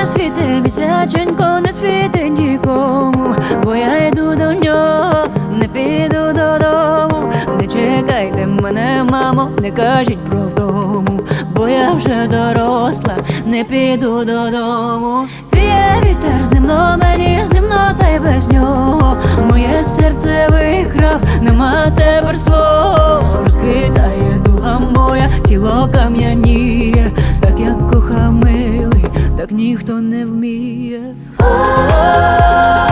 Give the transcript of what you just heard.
світи місяченько, не світи нікому, бо я йду до нього, не піду додому. Не чекайте мене, мамо, не кажіть про вдому, бо я вже доросла, не піду додому. Віє вітер зимно, мені зимно, та й без нього. Моє серце викрав, нема тепер свого. Розкидає дуга моя, тіло кам'яніє. Так як кохав милий, так ніхто не вміє.